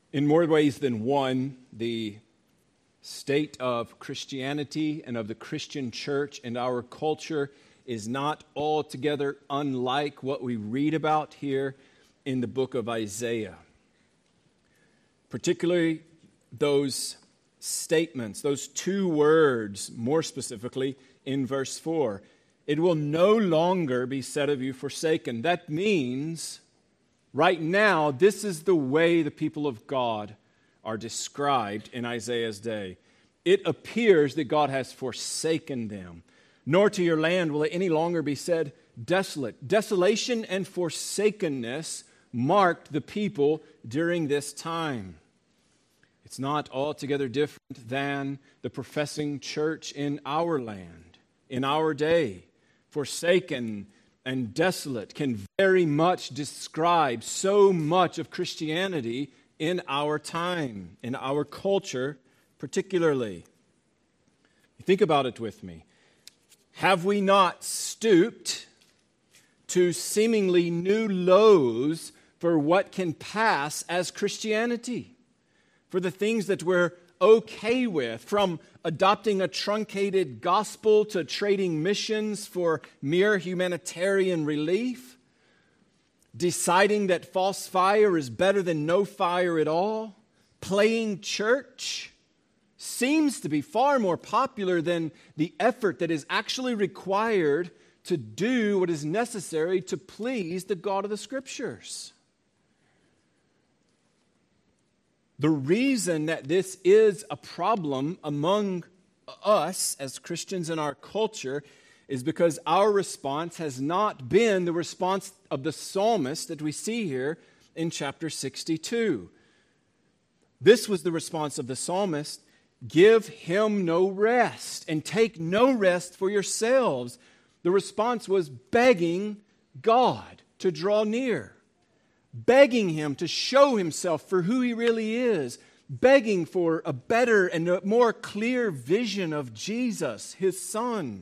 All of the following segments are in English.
In more ways than one, the state of Christianity and of the Christian church and our culture is not altogether unlike what we read about here in the book of Isaiah. Particularly those statements, those two words, more specifically in verse 4. It will no longer be said of you forsaken. That means right now, this is the way the people of God are described in Isaiah's day. It appears that God has forsaken them. Nor to your land will it any longer be said desolate. Desolation and forsakenness marked the people during this time. It's not altogether different than the professing church in our land, in our day. Forsaken and desolate can very much describe so much of Christianity in our time, in our culture particularly. Think about it with me. Have we not stooped to seemingly new lows for what can pass as Christianity? For the things that we're okay with, from adopting a truncated gospel to trading missions for mere humanitarian relief, deciding that false fire is better than no fire at all, playing church seems to be far more popular than the effort that is actually required to do what is necessary to please the God of the Scriptures. The reason that this is a problem among us as Christians in our culture is because our response has not been the response of the psalmist that we see here in chapter 62. This was the response of the psalmist: give him no rest and take no rest for yourselves. The response was begging God to draw near, begging him to show himself for who he really is, begging for a better and a more clear vision of Jesus, his Son.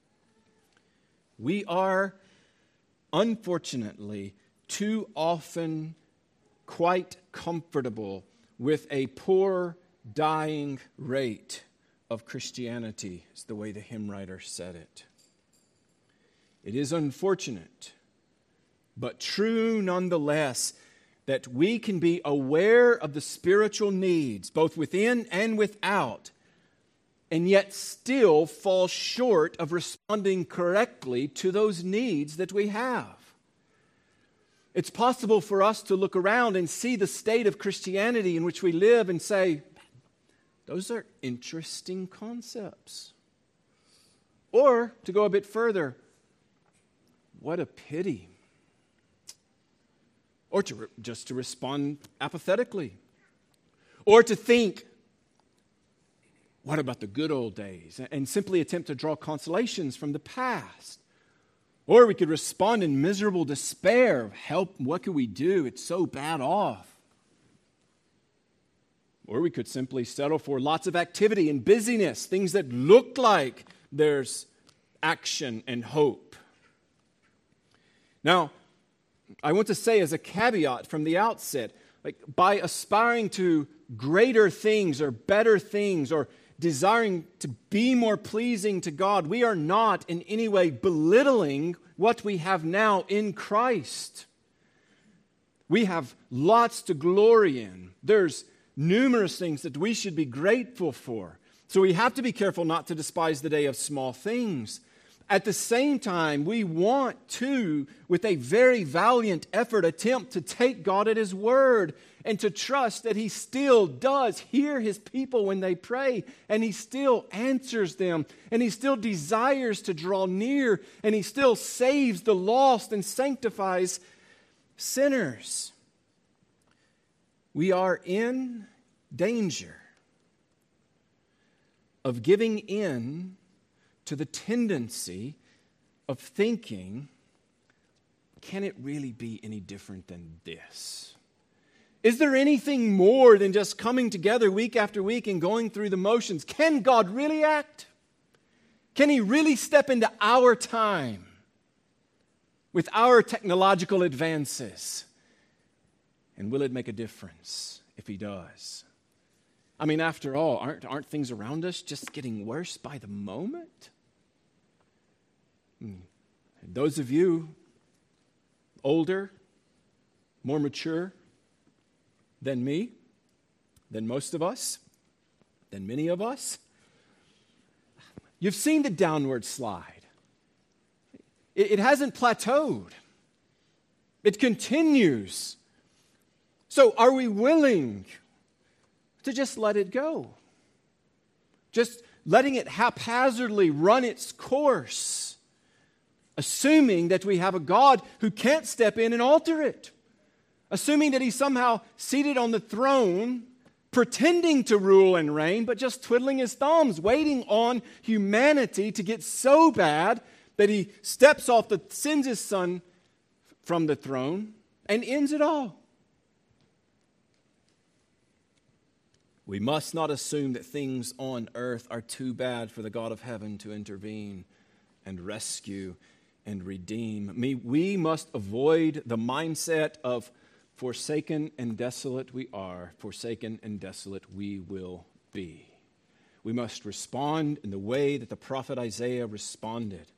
We are, unfortunately, too often quite comfortable with a poor, dying rate of Christianity, is the way the hymn writer said it. It is unfortunate, but true nonetheless, that we can be aware of the spiritual needs, both within and without, and yet still fall short of responding correctly to those needs that we have. It's possible for us to look around and see the state of Christianity in which we live and say, those are interesting concepts. Or, to go a bit further, what a pity. Or just to respond apathetically. Or to think, what about the good old days? And simply attempt to draw consolations from the past. Or we could respond in miserable despair. Help, what can we do? It's so bad off. Or we could simply settle for lots of activity and busyness, things that look like there's action and hope. Now, I want to say as a caveat from the outset, by aspiring to greater things or better things or desiring to be more pleasing to God, we are not in any way belittling what we have now in Christ. We have lots to glory in. There's numerous things that we should be grateful for. So we have to be careful not to despise the day of small things. At the same time, we want to, with a very valiant effort, attempt to take God at His word and to trust that He still does hear His people when they pray, and He still answers them, and He still desires to draw near, and He still saves the lost and sanctifies sinners. We are in danger of giving in to the tendency of thinking, can it really be any different than this? Is there anything more than just coming together week after week and going through the motions? Can God really act? Can He really step into our time with our technological advances? And will it make a difference if he does. I mean, after all, aren't things around us just getting worse by the moment? Those of you older, more mature than me, than most of us, than many of us, you've seen the downward slide. It hasn't plateaued. It continues. So are we willing to just let it go? Just letting it haphazardly run its course, assuming that we have a God who can't step in and alter it, assuming that he's somehow seated on the throne, pretending to rule and reign, but just twiddling his thumbs, waiting on humanity to get so bad that he steps off, sends his son from the throne, and ends it all. We must not assume that things on earth are too bad for the God of heaven to intervene and rescue and redeem. We must avoid the mindset of forsaken and desolate we are, forsaken and desolate we will be. We must respond in the way that the prophet Isaiah responded.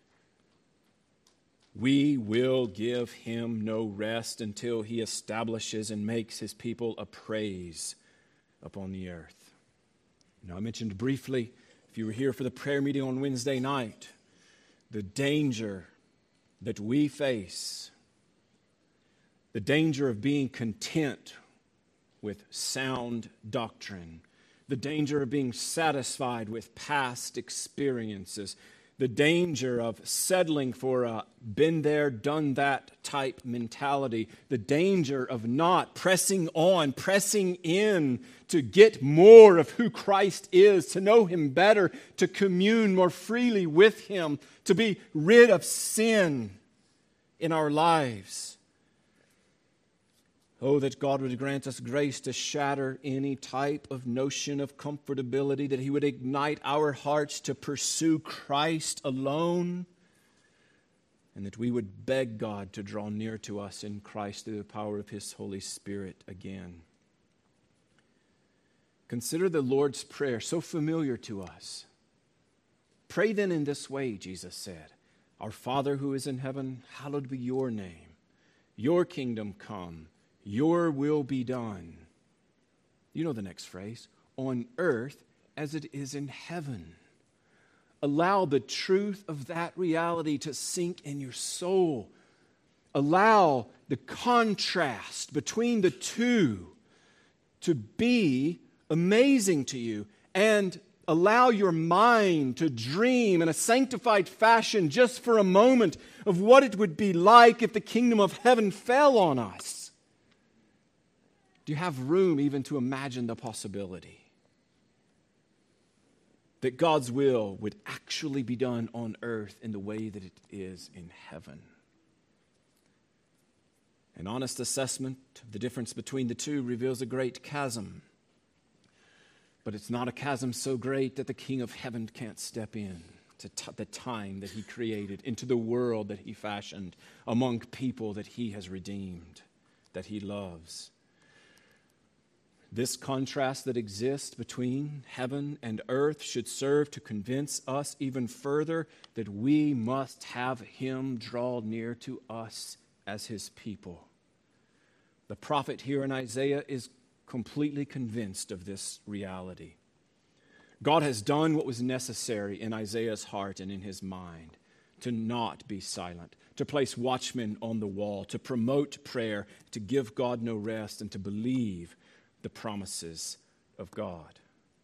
We will give him no rest until he establishes and makes his people a praise upon the earth. Now, I mentioned briefly, if you were here for the prayer meeting on Wednesday night, the danger that we face, the danger of being content with sound doctrine, the danger of being satisfied with past experiences, the danger of settling for a been there, done that type mentality, the danger of not pressing on, pressing in to get more of who Christ is, to know him better, to commune more freely with him, to be rid of sin in our lives. Oh, that God would grant us grace to shatter any type of notion of comfortability, that he would ignite our hearts to pursue Christ alone, and that we would beg God to draw near to us in Christ through the power of his Holy Spirit again. Consider the Lord's Prayer, so familiar to us. Pray then in this way, Jesus said, Our Father who is in heaven, hallowed be your name. Your kingdom come. Your will be done. You know the next phrase. On earth as it is in heaven. Allow the truth of that reality to sink in your soul. Allow the contrast between the two to be amazing to you, and allow your mind to dream in a sanctified fashion just for a moment of what it would be like if the kingdom of heaven fell on us. Do you have room even to imagine the possibility that God's will would actually be done on earth in the way that it is in heaven? An honest assessment of the difference between the two reveals a great chasm. But it's not a chasm so great that the King of Heaven can't step in to the time that he created, into the world that he fashioned, among people that he has redeemed, that he loves. This contrast that exists between heaven and earth should serve to convince us even further that we must have him draw near to us as his people. The prophet here in Isaiah is completely convinced of this reality. God has done what was necessary in Isaiah's heart and in his mind to not be silent, to place watchmen on the wall, to promote prayer, to give God no rest, and to believe the promises of God.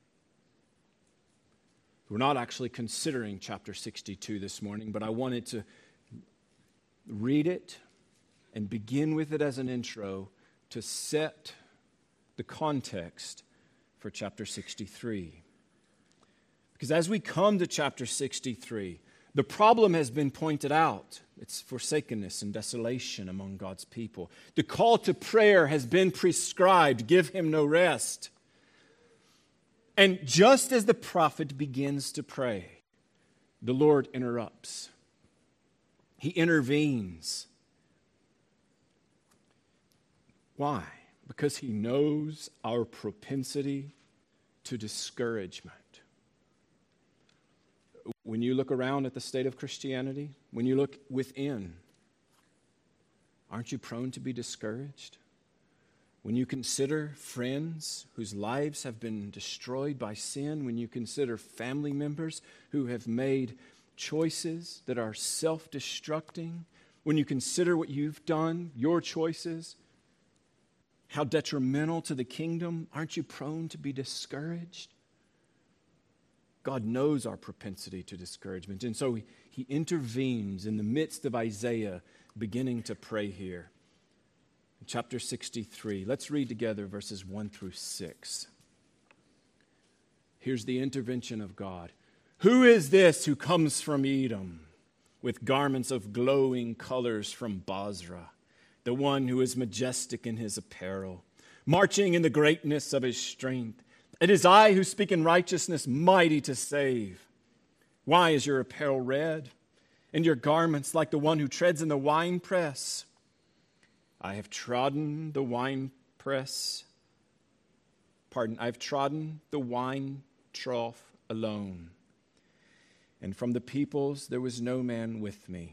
We're not actually considering chapter 62 this morning, but I wanted to read it and begin with it as an intro to set the context for chapter 63. Because as we come to chapter 63, the problem has been pointed out. It's forsakenness and desolation among God's people. The call to prayer has been prescribed. Give him no rest. And just as the prophet begins to pray, the Lord interrupts. He intervenes. Why? Because he knows our propensity to discouragement. When you look around at the state of Christianity, when you look within, aren't you prone to be discouraged? When you consider friends whose lives have been destroyed by sin, when you consider family members who have made choices that are self-destructing, when you consider what you've done, your choices, how detrimental to the kingdom, aren't you prone to be discouraged? God knows our propensity to discouragement, and so he intervenes in the midst of Isaiah beginning to pray here. In chapter 63, let's read together verses 1 through 6. Here's the intervention of God. Who is this who comes from Edom with garments of glowing colors from Bozrah? The one who is majestic in his apparel, marching in the greatness of his strength. It is I who speak in righteousness, mighty to save. Why is your apparel red, and your garments like the one who treads in the winepress? I have trodden the winepress. I've trodden the wine trough alone. And from the peoples there was no man with me.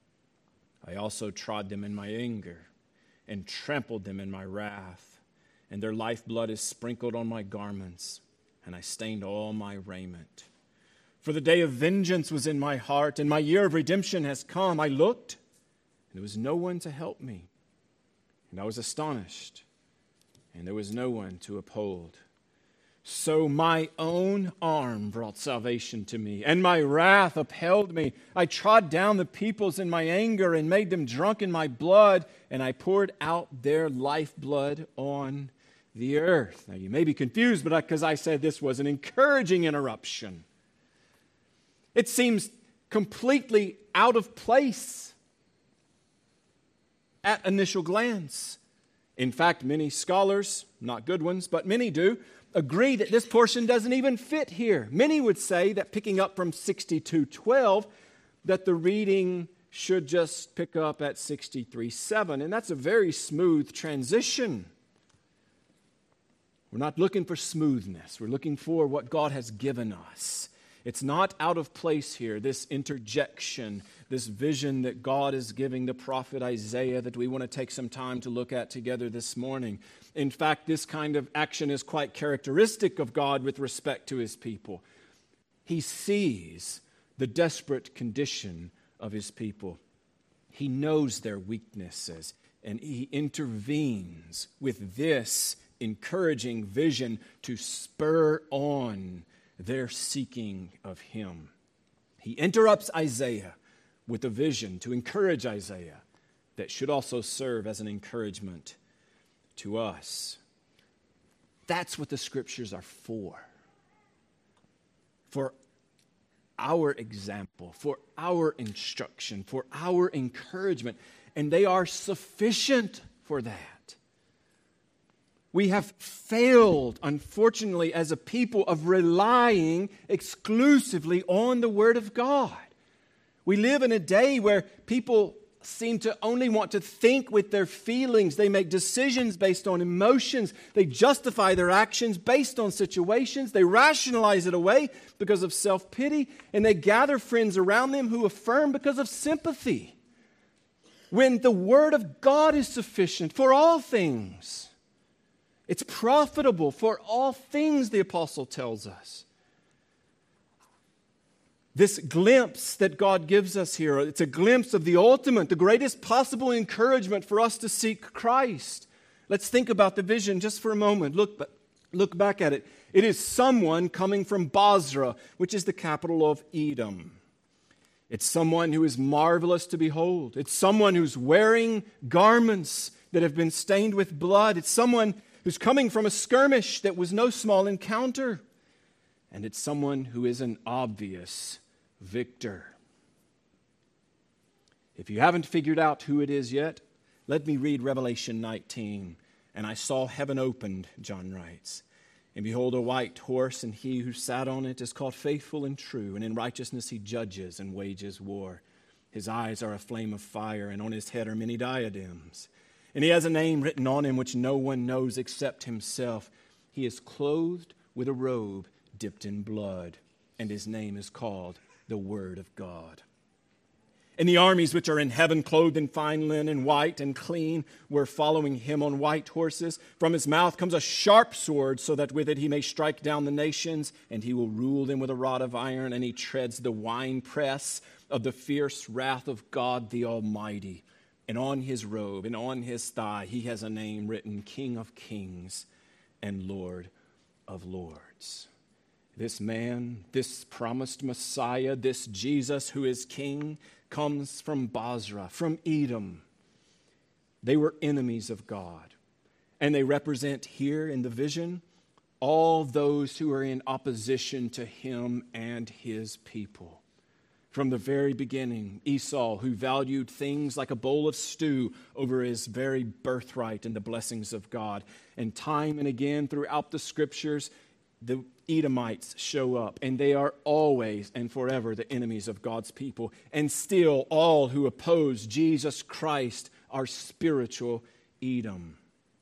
I also trod them in my anger and trampled them in my wrath. And their lifeblood is sprinkled on my garments, and I stained all my raiment. For the day of vengeance was in my heart, and my year of redemption has come. I looked, and there was no one to help me. And I was astonished, and there was no one to uphold. So my own arm brought salvation to me, and my wrath upheld me. I trod down the peoples in my anger and made them drunk in my blood, and I poured out their lifeblood on the earth. Now you may be confused, but because I said this was an encouraging interruption. It seems completely out of place at initial glance. In fact, many scholars, not good ones, but many do, agree that this portion doesn't even fit here. Many would say that picking up from 62:12, that the reading should just pick up at 63:7, and that's a very smooth transition. We're not looking for smoothness. We're looking for what God has given us. It's not out of place here, this interjection, this vision that God is giving the prophet Isaiah that we want to take some time to look at together this morning. In fact, this kind of action is quite characteristic of God with respect to his people. He sees the desperate condition of his people. He knows their weaknesses, and he intervenes with this encouraging vision to spur on their seeking of him. He interrupts Isaiah with a vision to encourage Isaiah that should also serve as an encouragement to us. That's what the scriptures are for our example, for our instruction, for our encouragement, and they are sufficient for that. We have failed, unfortunately, as a people of relying exclusively on the Word of God. We live in a day where people seem to only want to think with their feelings. They make decisions based on emotions. They justify their actions based on situations. They rationalize it away because of self-pity. And they gather friends around them who affirm because of sympathy. When the Word of God is sufficient for all things. It's profitable for all things, the apostle tells us. This glimpse that God gives us here, it's a glimpse of the ultimate, the greatest possible encouragement for us to seek Christ. Let's think about the vision just for a moment. Look back at it. It is someone coming from Bozrah, which is the capital of Edom. It's someone who is marvelous to behold. It's someone who's wearing garments that have been stained with blood. It's someone who's coming from a skirmish that was no small encounter. And it's someone who is an obvious victor. If you haven't figured out who it is yet, let me read Revelation 19. And I saw heaven opened, John writes. And behold, a white horse, and he who sat on it is called Faithful and True, and in righteousness he judges and wages war. His eyes are a flame of fire, and on his head are many diadems. And he has a name written on him which no one knows except himself. He is clothed with a robe dipped in blood, and his name is called the Word of God. And the armies which are in heaven, clothed in fine linen, white and clean, were following him on white horses. From his mouth comes a sharp sword, so that with it he may strike down the nations, and he will rule them with a rod of iron, and he treads the winepress of the fierce wrath of God the Almighty. And on his robe and on his thigh he has a name written, King of Kings and Lord of Lords. This man, this promised Messiah, this Jesus who is King, comes from Basra, from Edom. They were enemies of God. And they represent here in the vision all those who are in opposition to him and his people. From the very beginning, Esau, who valued things like a bowl of stew over his very birthright and the blessings of God. And time and again throughout the scriptures, the Edomites show up, and they are always and forever the enemies of God's people. And still, all who oppose Jesus Christ are spiritual Edom.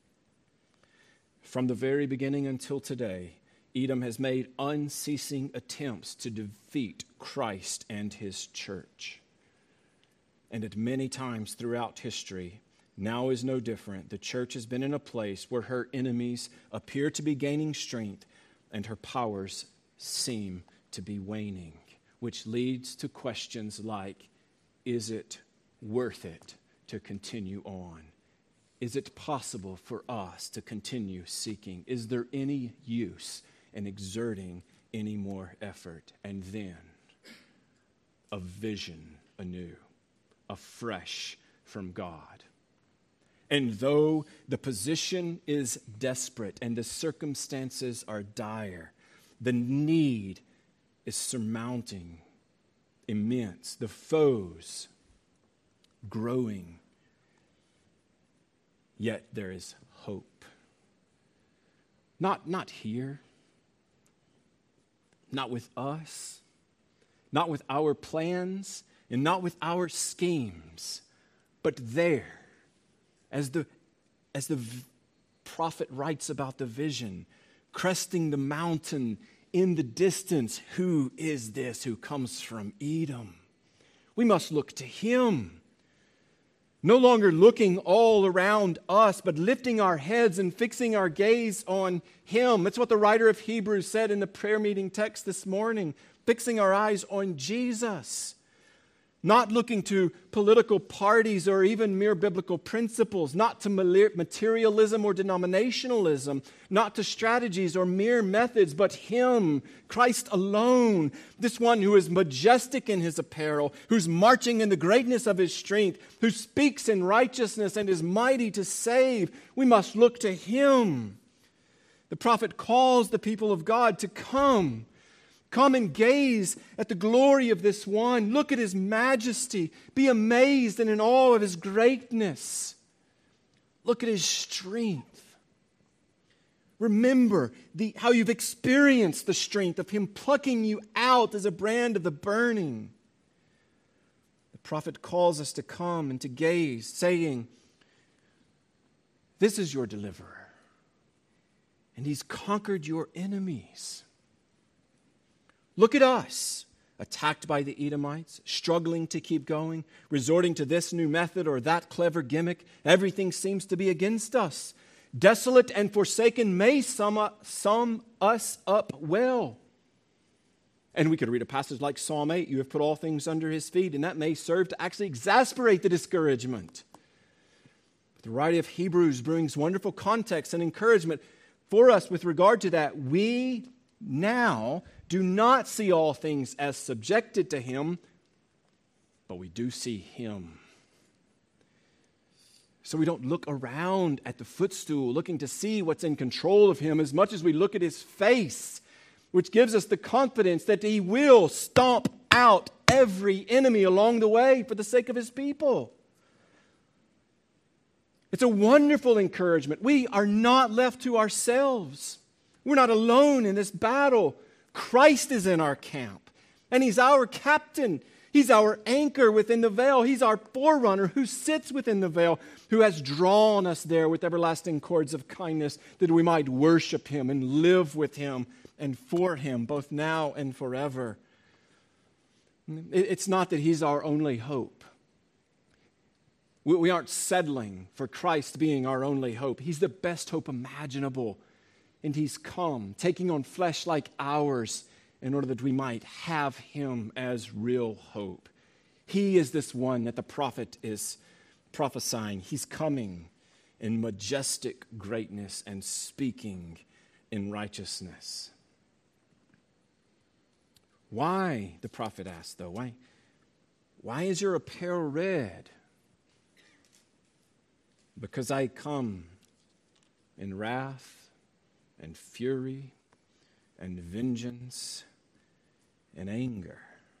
From the very beginning until today, Edom has made unceasing attempts to defeat Christ and his church. And at many times throughout history, now is no different. The church has been in a place where her enemies appear to be gaining strength, and her powers seem to be waning, which leads to questions like, is it worth it to continue on? Is it possible for us to continue seeking? Is there any use in exerting any more effort? And then a vision anew, afresh from God. And though the position is desperate and the circumstances are dire, the need is surmounting, immense, the foes growing, yet there is hope. Not here, not with us, not with our plans, and not with our schemes, but there. As the prophet writes about the vision, cresting the mountain in the distance, who is this who comes from Edom? We must look to him. No longer looking all around us, but lifting our heads and fixing our gaze on him. That's what the writer of Hebrews said in the prayer meeting text this morning. Fixing our eyes on Jesus. Not looking to political parties or even mere biblical principles, not to materialism or denominationalism, not to strategies or mere methods, but him, Christ alone, this one who is majestic in his apparel, who's marching in the greatness of his strength, who speaks in righteousness and is mighty to save. We must look to him. The prophet calls the people of God to come. Come and gaze at the glory of this one. Look at his majesty. Be amazed and in awe of his greatness. Look at his strength. Remember how you've experienced the strength of him plucking you out as a brand of the burning. The prophet calls us to come and to gaze, saying, this is your deliverer. And he's conquered your enemies. Look at us, attacked by the Edomites, struggling to keep going, resorting to this new method or that clever gimmick. Everything seems to be against us. Desolate and forsaken may sum us up well. And we could read a passage like Psalm 8, you have put all things under his feet, and that may serve to actually exasperate the discouragement. But the writer of Hebrews brings wonderful context and encouragement for us with regard to that. We now do not see all things as subjected to him, but we do see him. So we don't look around at the footstool looking to see what's in control of him as much as we look at his face, which gives us the confidence that he will stomp out every enemy along the way for the sake of his people. It's a wonderful encouragement. We are not left to ourselves. We're not alone in this battle. Christ is in our camp, and he's our captain. He's our anchor within the veil. He's our forerunner who sits within the veil, who has drawn us there with everlasting cords of kindness that we might worship Him and live with Him and for Him, both now and forever. It's not that He's our only hope. We aren't settling for Christ being our only hope. He's the best hope imaginable. And He's come, taking on flesh like ours, in order that we might have Him as real hope. He is this one that the prophet is prophesying. He's coming in majestic greatness and speaking in righteousness. Why, the prophet asked, though, why is your apparel red? Because I come in wrath and fury and vengeance and anger.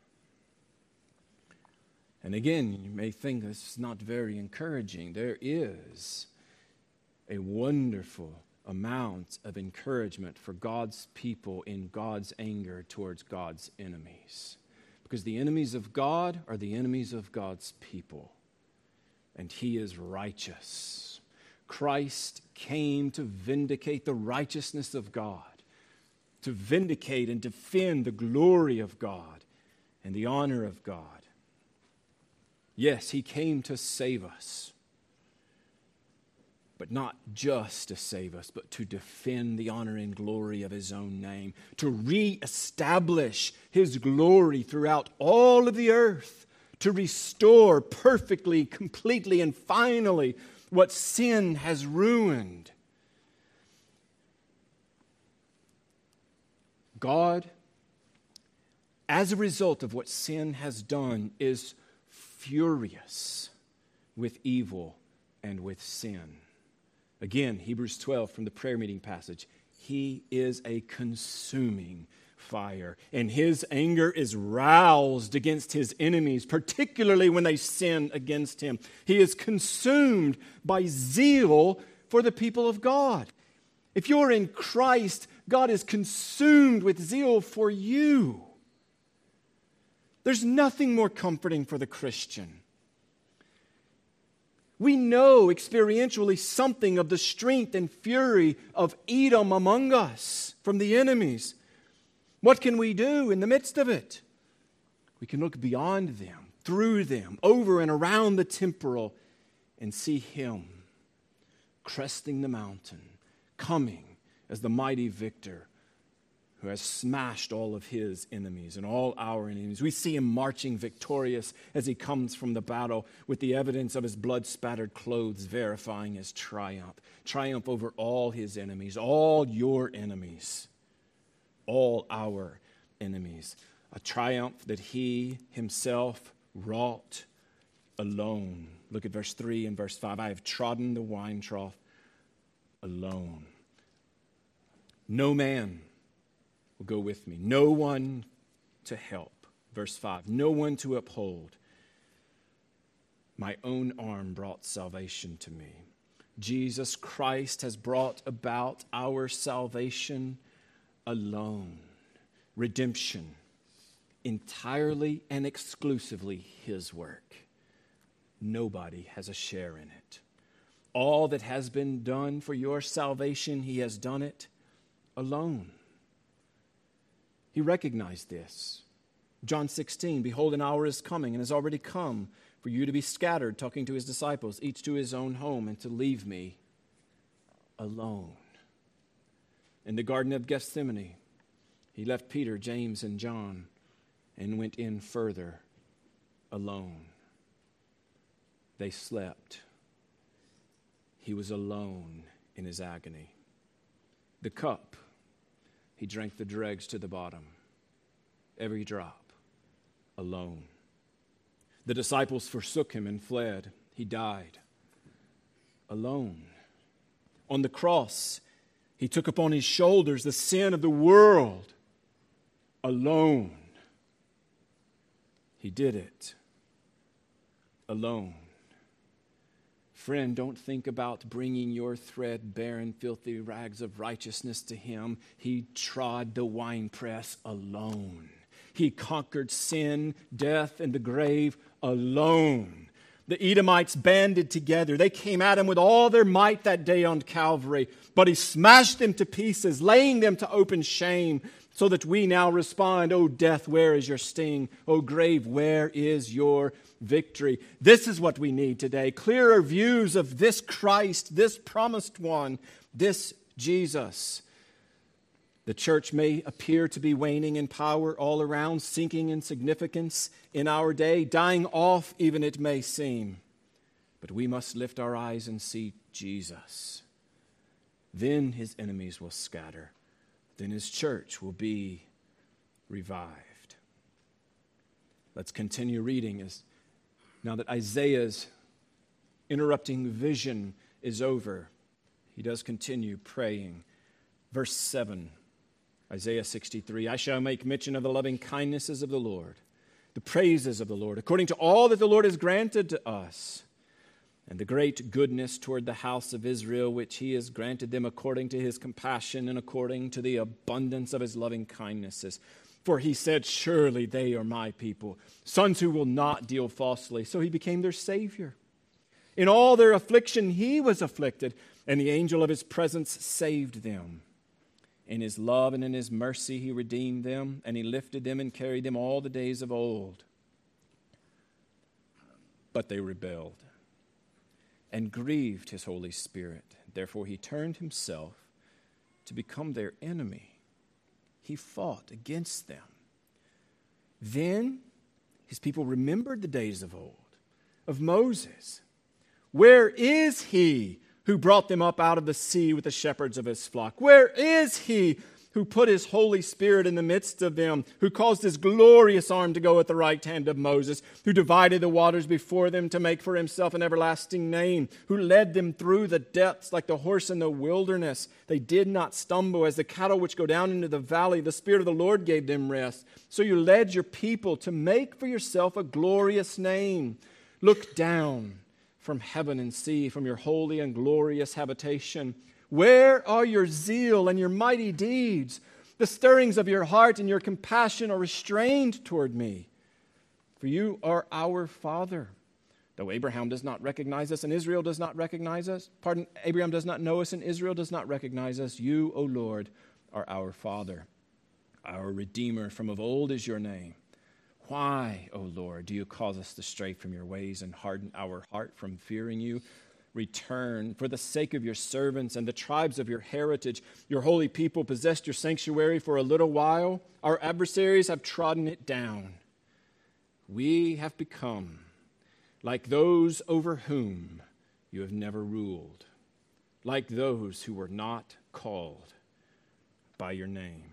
And again, you may think this is not very encouraging. There is a wonderful amount of encouragement for God's people in God's anger towards God's enemies. Because the enemies of God are the enemies of God's people. And He is righteous. Christ came to vindicate the righteousness of God, to vindicate and defend the glory of God and the honor of God. Yes, He came to save us, but not just to save us, but to defend the honor and glory of His own name, to reestablish His glory throughout all of the earth, to restore perfectly, completely, and finally what sin has ruined. God, as a result of what sin has done, is furious with evil and with sin. Again, Hebrews 12 from the prayer meeting passage. He is a consuming fire, and His anger is roused against His enemies, particularly when they sin against Him. He is consumed by zeal for the people of God. If you're in Christ, God is consumed with zeal for you. There's nothing more comforting for the Christian. We know experientially something of the strength and fury of Edom among us from the enemies. What can we do in the midst of it? We can look beyond them, through them, over and around the temporal, and see Him cresting the mountain, coming as the mighty victor who has smashed all of His enemies and all our enemies. We see Him marching victorious as He comes from the battle with the evidence of His blood-spattered clothes verifying His triumph. Triumph over all His enemies, all your enemies, all our enemies. A triumph that He Himself wrought alone. Look at verse 3 and verse 5. I have trodden the wine trough alone. No man will go with me. No one to help. Verse 5. No one to uphold. My own arm brought salvation to me. Jesus Christ has brought about our salvation alone. Redemption. Entirely and exclusively His work. Nobody has a share in it. All that has been done for your salvation, He has done it alone. He recognized this. John 16, behold, an hour is coming and has already come for you to be scattered, talking to His disciples, each to his own home, and to leave me alone. In the Garden of Gethsemane, He left Peter, James, and John and went in further alone. They slept. He was alone in His agony. The cup, He drank the dregs to the bottom. Every drop, alone. The disciples forsook Him and fled. He died alone. On the cross, He took upon His shoulders the sin of the world alone. He did it alone. Friend, don't think about bringing your threadbare and filthy rags of righteousness to Him. He trod the winepress alone. He conquered sin, death, and the grave alone. The Edomites banded together. They came at him with all their might that day on Calvary, but he smashed them to pieces, laying them to open shame, so that we now respond, "O death, where is your sting? O grave, where is your victory?" This is what we need today. Clearer views of this Christ, this promised one, this Jesus. The church may appear to be waning in power all around, sinking in significance in our day, dying off even it may seem. But we must lift our eyes and see Jesus. Then his enemies will scatter. Then his church will be revived. Let's continue reading now that Isaiah's interrupting vision is over. He does continue praying. Verse 7. Isaiah 63, "I shall make mention of the loving kindnesses of the Lord, the praises of the Lord, according to all that the Lord has granted to us, and the great goodness toward the house of Israel, which he has granted them according to his compassion and according to the abundance of his loving kindnesses. For he said, surely they are my people, sons who will not deal falsely. So he became their Savior. In all their affliction he was afflicted, and the angel of his presence saved them. In his love and in his mercy he redeemed them, and he lifted them and carried them all the days of old. But they rebelled and grieved his Holy Spirit. Therefore he turned himself to become their enemy. He fought against them. Then his people remembered the days of old, of Moses. Where is he who brought them up out of the sea with the shepherds of his flock? Where is he who put his Holy Spirit in the midst of them, who caused his glorious arm to go at the right hand of Moses, who divided the waters before them to make for himself an everlasting name, who led them through the depths like the horse in the wilderness? They did not stumble as the cattle which go down into the valley. The Spirit of the Lord gave them rest. So you led your people to make for yourself a glorious name. Look down from heaven and see, from your holy and glorious habitation. Where are your zeal and your mighty deeds? The stirrings of your heart and your compassion are restrained toward me. For you are our Father. Though Abraham does not recognize us and Israel does not recognize us, Abraham does not know us and Israel does not recognize us, you, O Lord, are our Father. Our Redeemer from of old is your name. Why, O Lord, do you cause us to stray from your ways and harden our heart from fearing you? Return for the sake of your servants and the tribes of your heritage. Your holy people possessed your sanctuary for a little while. Our adversaries have trodden it down. We have become like those over whom you have never ruled, like those who were not called by your name.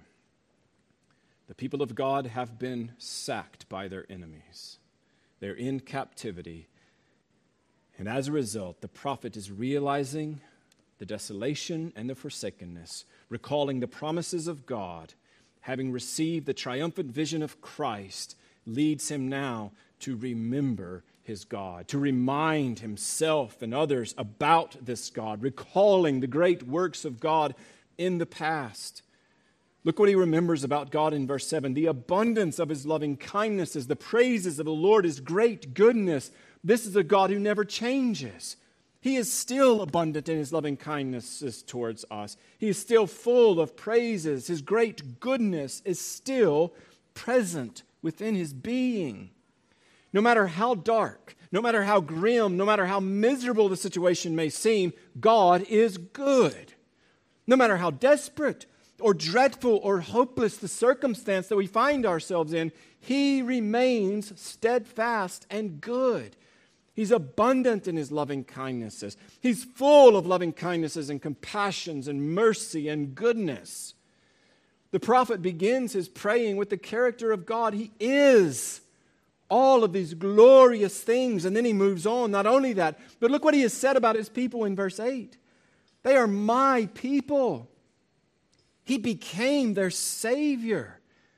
The people of God have been sacked by their enemies. They're in captivity. And as a result, the prophet is realizing the desolation and the forsakenness, recalling the promises of God, having received the triumphant vision of Christ, leads him now to remember his God, to remind himself and others about this God, recalling the great works of God in the past. Look what he remembers about God in verse 7. The abundance of his loving kindnesses, the praises of the Lord, his great goodness. This is a God who never changes. He is still abundant in his loving kindnesses towards us. He is still full of praises. His great goodness is still present within his being. No matter how dark, no matter how grim, no matter how miserable the situation may seem, God is good. No matter how desperate or dreadful or hopeless the circumstance that we find ourselves in, he remains steadfast and good. He's abundant in his loving kindnesses. He's full of loving kindnesses and compassions and mercy and goodness. The prophet begins his praying with the character of God. He is all of these glorious things. And then he moves on. Not only that, but look what he has said about his people in verse 8. They are my people. He became their Savior.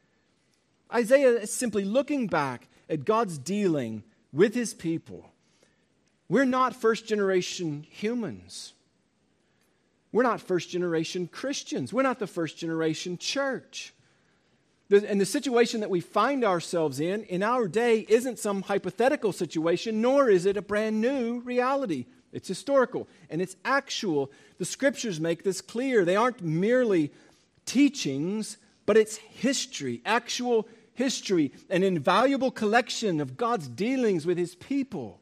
Isaiah is simply looking back at God's dealing with his people. We're not first-generation humans. We're not first-generation Christians. We're not the first-generation church. And the situation that we find ourselves in our day isn't some hypothetical situation, nor is it a brand new reality. It's historical and it's actual. The Scriptures make this clear. They aren't merely teachings, but it's history, actual history, an invaluable collection of God's dealings with His people.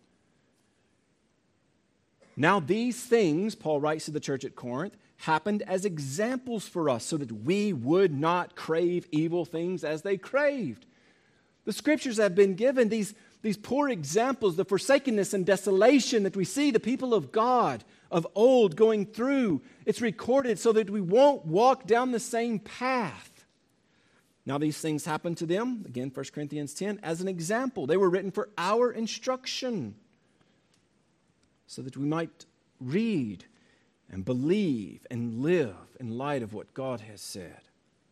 Now these things, Paul writes to the church at Corinth, happened as examples for us so that we would not crave evil things as they craved. The Scriptures have been given these poor examples, the forsakenness and desolation that we see the people of God of old going through. It's recorded so that we won't walk down the same path. Now these things happened to them, again 1 Corinthians 10, as an example. They were written for our instruction so that we might read and believe and live in light of what God has said.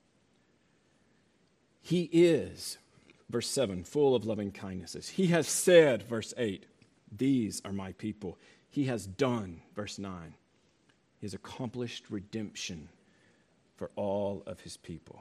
He is, verse 7, full of loving kindnesses. He has said, verse 8, these are my people. He has done, verse 9. He has accomplished redemption for all of His people.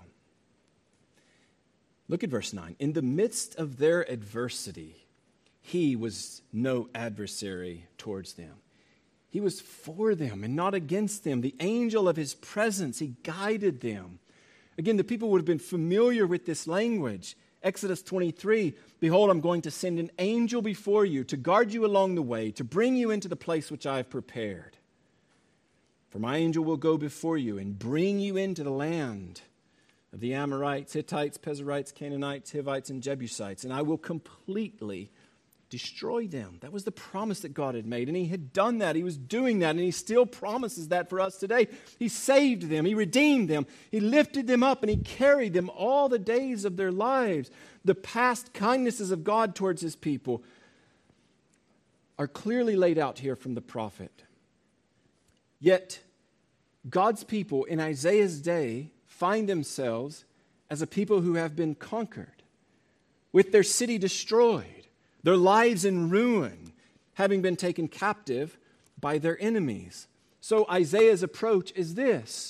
Look at verse 9. In the midst of their adversity, He was no adversary towards them. He was for them and not against them. The angel of His presence, He guided them. Again, the people would have been familiar with this language. Exodus 23, behold, I'm going to send an angel before you to guard you along the way, to bring you into the place which I have prepared. For my angel will go before you and bring you into the land of the Amorites, Hittites, Perizzites, Canaanites, Hivites, and Jebusites, and I will completely destroy them. That was the promise that God had made, and He had done that. He was doing that, and He still promises that for us today. He saved them. He redeemed them. He lifted them up, and He carried them all the days of their lives. The past kindnesses of God towards His people are clearly laid out here from the prophet. Yet, God's people in Isaiah's day find themselves as a people who have been conquered, with their city destroyed, their lives in ruin, having been taken captive by their enemies. So Isaiah's approach is this: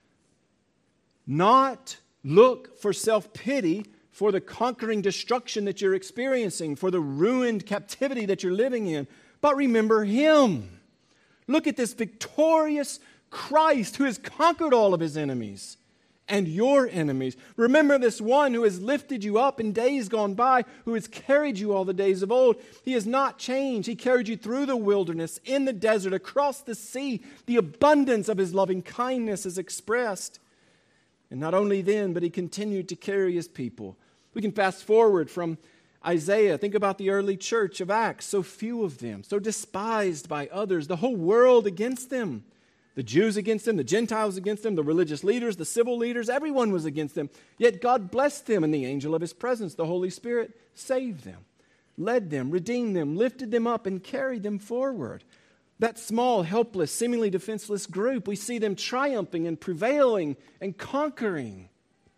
not look for self-pity for the conquering destruction that you're experiencing, for the ruined captivity that you're living in, but remember Him. Look at this victorious Christ who has conquered all of His enemies and your enemies. Remember this one who has lifted you up in days gone by, who has carried you all the days of old. He has not changed. He carried you through the wilderness, in the desert, across the sea. The abundance of His loving kindness is expressed. And not only then, but He continued to carry His people. We can fast forward from Isaiah. Think about the early church of Acts. So few of them, so despised by others, the whole world against them. The Jews against them, the Gentiles against them, the religious leaders, the civil leaders, everyone was against them. Yet God blessed them, and the angel of His presence, the Holy Spirit, saved them, led them, redeemed them, lifted them up, and carried them forward. That small, helpless, seemingly defenseless group, we see them triumphing and prevailing and conquering.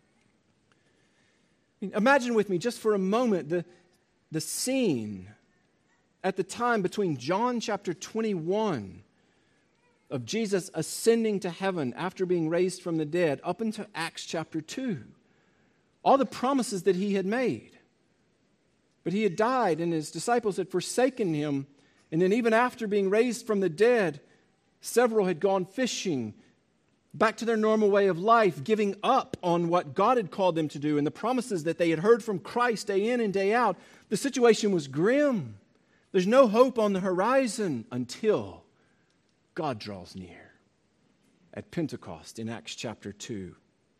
Imagine with me just for a moment the scene at the time between John chapter 21 of Jesus ascending to heaven after being raised from the dead up into Acts chapter 2. All the promises that He had made. But He had died and His disciples had forsaken Him. And then even after being raised from the dead, several had gone fishing, back to their normal way of life, giving up on what God had called them to do and the promises that they had heard from Christ day in and day out. The situation was grim. There's no hope on the horizon until God draws near at Pentecost in Acts chapter 2.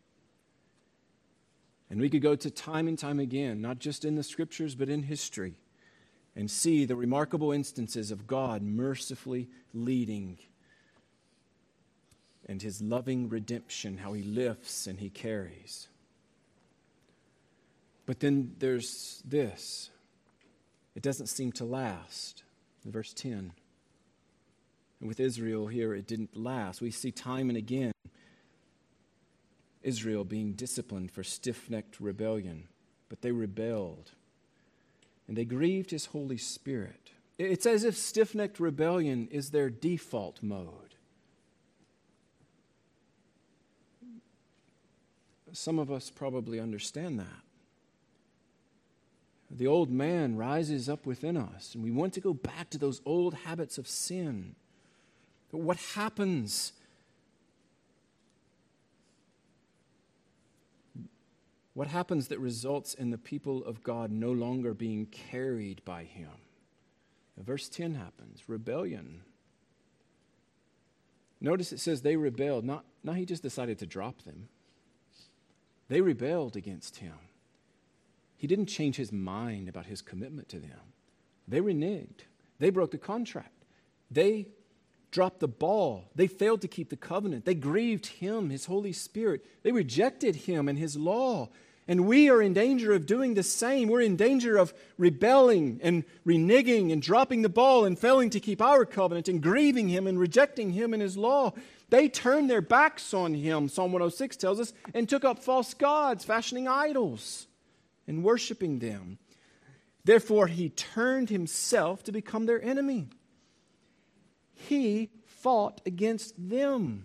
And we could go to time and time again, not just in the Scriptures, but in history, and see the remarkable instances of God mercifully leading and His loving redemption, how He lifts and He carries. But then there's this. It doesn't seem to last. In verse 10. And with Israel here, it didn't last. We see time and again Israel being disciplined for stiff-necked rebellion. But they rebelled. And they grieved His Holy Spirit. It's as if stiff-necked rebellion is their default mode. Some of us probably understand that. The old man rises up within us, and we want to go back to those old habits of sin. But what happens? What happens that results in the people of God no longer being carried by him? Verse 10 happens, rebellion. Notice it says they rebelled. Not he just decided to drop them. They rebelled against him. He didn't change his mind about his commitment to them. They reneged. They broke the contract. They dropped the ball. They failed to keep the covenant. They grieved him, his Holy Spirit. They rejected him and his law. And we are in danger of doing the same. We're in danger of rebelling and reneging and dropping the ball and failing to keep our covenant and grieving him and rejecting him and his law. They turned their backs on him, Psalm 106 tells us, and took up false gods, fashioning idols and worshiping them. Therefore, he turned himself to become their enemy. He fought against them.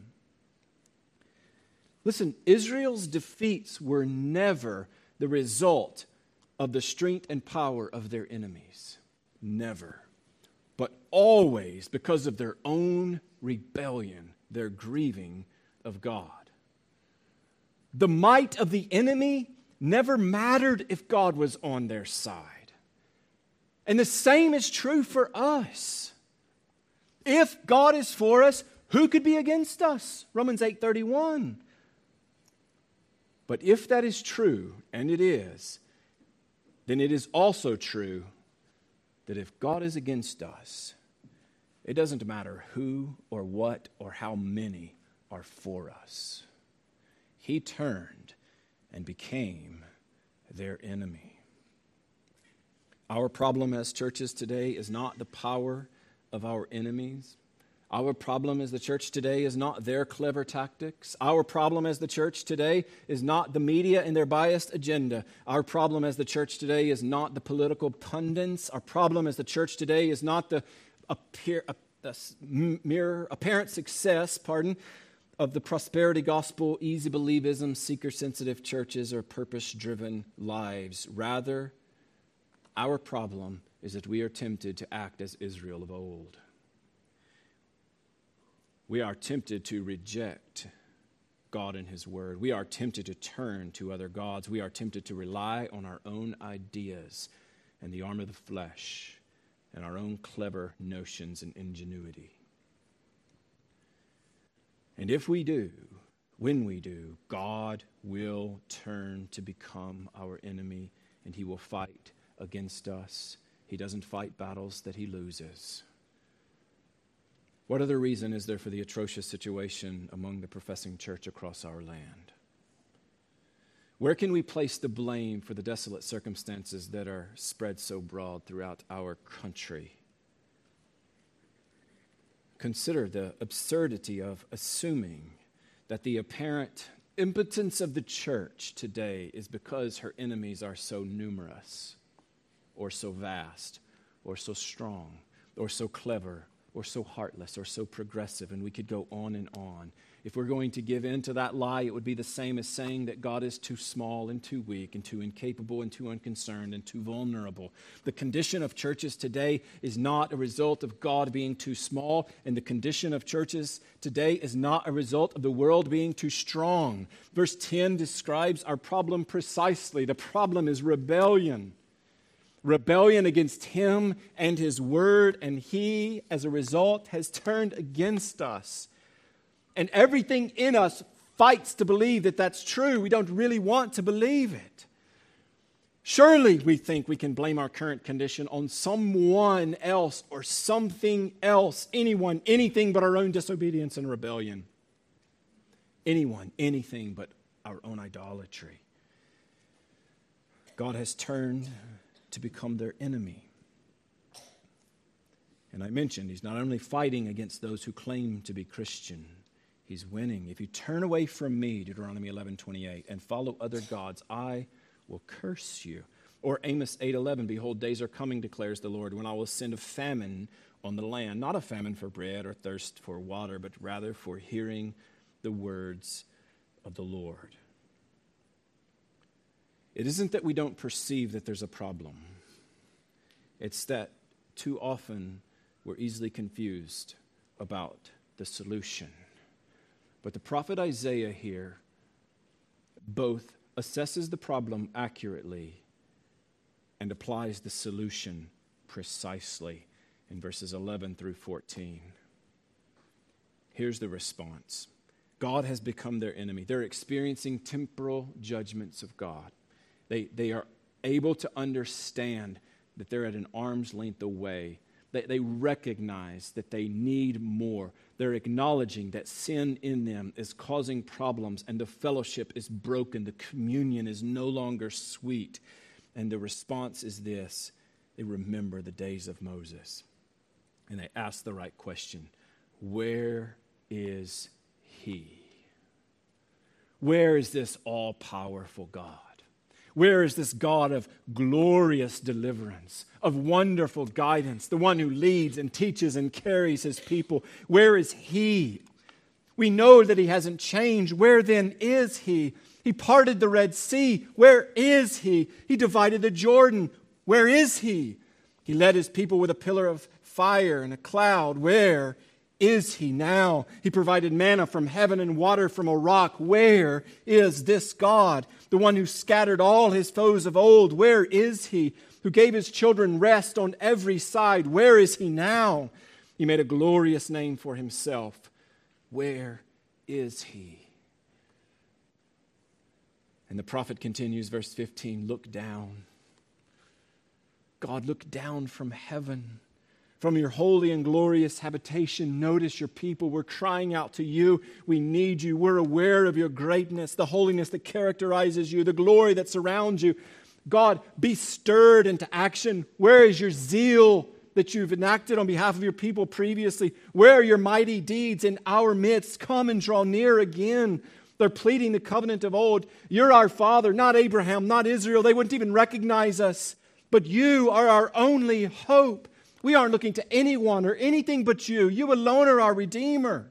Listen, Israel's defeats were never the result of the strength and power of their enemies. Never. But always because of their own rebellion, their grieving of God. The might of the enemy never mattered if God was on their side. And the same is true for us. If God is for us, who could be against us? Romans 8:31. But if that is true, and it is, then it is also true that if God is against us, it doesn't matter who or what or how many are for us. He turned and became their enemy. Our problem as churches today is not the power of our enemies. Our problem as the church today is not their clever tactics. Our problem as the church today is not the media and their biased agenda. Our problem as the church today is not the political pundits. Our problem as the church today is not the mere apparent success, of the prosperity gospel, easy believism, seeker-sensitive churches, or purpose-driven lives. Rather, our problem is that we are tempted to act as Israel of old. We are tempted to reject God and his word. We are tempted to turn to other gods. We are tempted to rely on our own ideas and the arm of the flesh and our own clever notions and ingenuity. And if we do, when we do, God will turn to become our enemy, and he will fight against us. He doesn't fight battles that he loses. What other reason is there for the atrocious situation among the professing church across our land? Where can we place the blame for the desolate circumstances that are spread so broad throughout our country? Consider the absurdity of assuming that the apparent impotence of the church today is because her enemies are so numerous, or so vast, or so strong, or so clever, or so heartless, or so progressive, and we could go on and on. If we're going to give in to that lie, it would be the same as saying that God is too small and too weak and too incapable and too unconcerned and too vulnerable. The condition of churches today is not a result of God being too small, and the condition of churches today is not a result of the world being too strong. Verse 10 describes our problem precisely. The problem is rebellion. Rebellion against him and his word, and he, as a result, has turned against us. And everything in us fights to believe that that's true. We don't really want to believe it. Surely we think we can blame our current condition on someone else or something else, anyone, anything but our own disobedience and rebellion. Anyone, anything but our own idolatry. God has turned to become their enemy. And I mentioned he's not only fighting against those who claim to be Christian, he's winning. If you turn away from me, Deuteronomy 11:28, and follow other gods, I will curse you. Or Amos 8:11, behold, days are coming, declares the Lord, when I will send a famine on the land, not a famine for bread or thirst for water, but rather for hearing the words of the Lord. It isn't that we don't perceive that there's a problem. It's that too often we're easily confused about the solution. But the prophet Isaiah here both assesses the problem accurately and applies the solution precisely in verses 11 through 14. Here's the response. God has become their enemy. They're experiencing temporal judgments of God. They are able to understand that they're at an arm's length away. They recognize that they need more. They're acknowledging that sin in them is causing problems and the fellowship is broken. The communion is no longer sweet. And the response is this. They remember the days of Moses. And they ask the right question. Where is He? Where is this all-powerful God? Where is this God of glorious deliverance, of wonderful guidance, the one who leads and teaches and carries His people? Where is He? We know that He hasn't changed. Where then is He? He parted the Red Sea. Where is He? He divided the Jordan. Where is He? He led His people with a pillar of fire and a cloud. Where is He now? He provided manna from heaven and water from a rock. Where is this God? The one who scattered all His foes of old. Where is He? Who gave His children rest on every side. Where is He now? He made a glorious name for Himself. Where is He? And the prophet continues, verse 15, look down. God, look down from heaven. From your holy and glorious habitation, notice your people. We're crying out to you. We need you. We're aware of your greatness, the holiness that characterizes you, the glory that surrounds you. God, be stirred into action. Where is your zeal that you've enacted on behalf of your people previously? Where are your mighty deeds in our midst? Come and draw near again. They're pleading the covenant of old. You're our Father, not Abraham, not Israel. They wouldn't even recognize us. But you are our only hope. We aren't looking to anyone or anything but you. You alone are our Redeemer.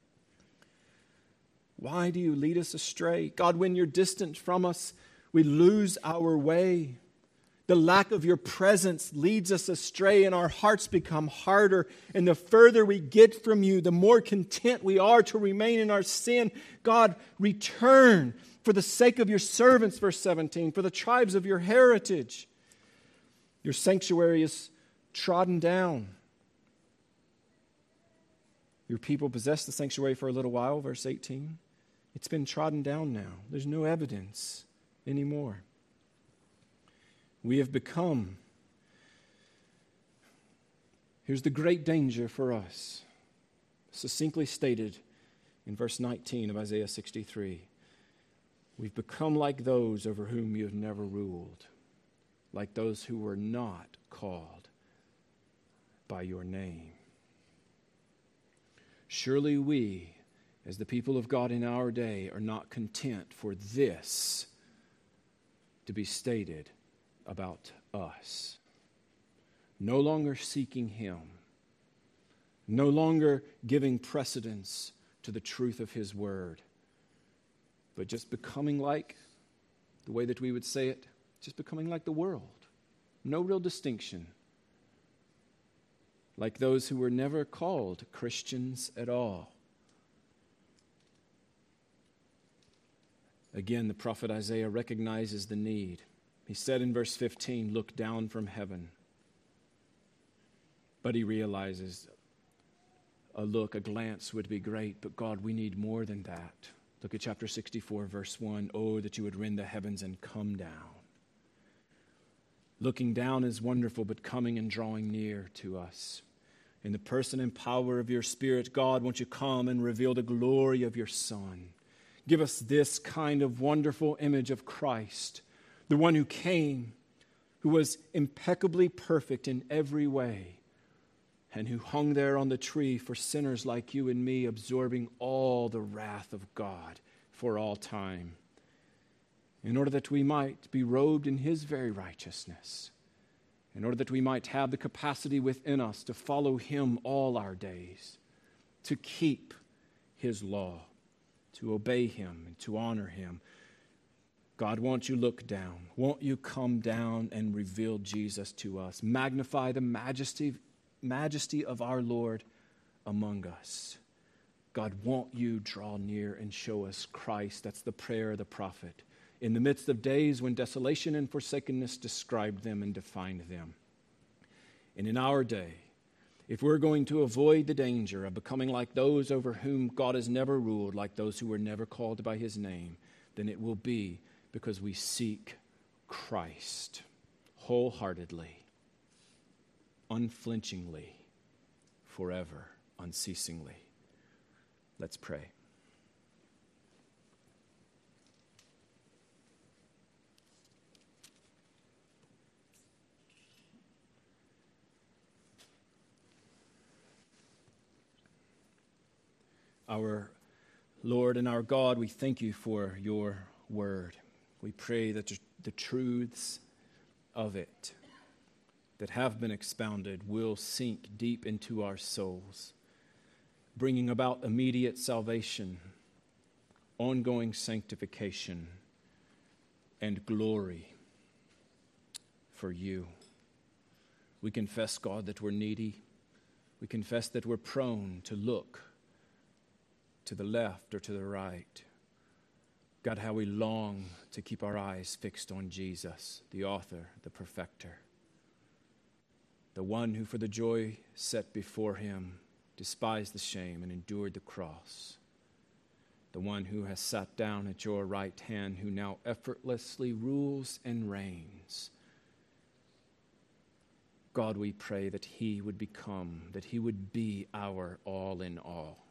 Why do you lead us astray? God, when you're distant from us, we lose our way. The lack of your presence leads us astray and our hearts become harder. And the further we get from you, the more content we are to remain in our sin. God, return for the sake of your servants, verse 17, for the tribes of your heritage. Your sanctuary is trodden down. Your people possessed the sanctuary for a little while, verse 18. It's been trodden down now. There's no evidence anymore. We have become. Here's the great danger for us, succinctly stated in verse 19 of Isaiah 63. We've become like those over whom you have never ruled, like those who were not called by your name. Surely we, as the people of God in our day, are not content for this to be stated about us. No longer seeking Him, no longer giving precedence to the truth of His word, but just becoming like, the way that we would say it, just becoming like the world. No real distinction. Like those who were never called Christians at all. Again, the prophet Isaiah recognizes the need. He said in verse 15, look down from heaven. But he realizes a glance would be great, but God, we need more than that. Look at chapter 64, verse 1. Oh, that you would rend the heavens and come down. Looking down is wonderful, but coming and drawing near to us. In the person and power of your Spirit, God, won't you come and reveal the glory of your Son? Give us this kind of wonderful image of Christ, the one who came, who was impeccably perfect in every way, and who hung there on the tree for sinners like you and me, absorbing all the wrath of God for all time, in order that we might be robed in His very righteousness, in order that we might have the capacity within us to follow Him all our days, to keep His law, to obey Him and to honor Him. God, won't you look down? Won't you come down and reveal Jesus to us? Magnify the majesty of our Lord among us. God, won't you draw near and show us Christ? That's the prayer of the prophet. In the midst of days when desolation and forsakenness described them and defined them. And in our day, if we're going to avoid the danger of becoming like those over whom God has never ruled, like those who were never called by his name, then it will be because we seek Christ wholeheartedly, unflinchingly, forever, unceasingly. Let's pray. Our Lord and our God, we thank you for your word. We pray that the truths of it that have been expounded will sink deep into our souls, bringing about immediate salvation, ongoing sanctification, and glory for you. We confess, God, that we're needy. We confess that we're prone to look to the left or to the right. God, how we long to keep our eyes fixed on Jesus, the author, the perfecter, the one who for the joy set before him despised the shame and endured the cross, the one who has sat down at your right hand, who now effortlessly rules and reigns. God, we pray that he would be our all in all.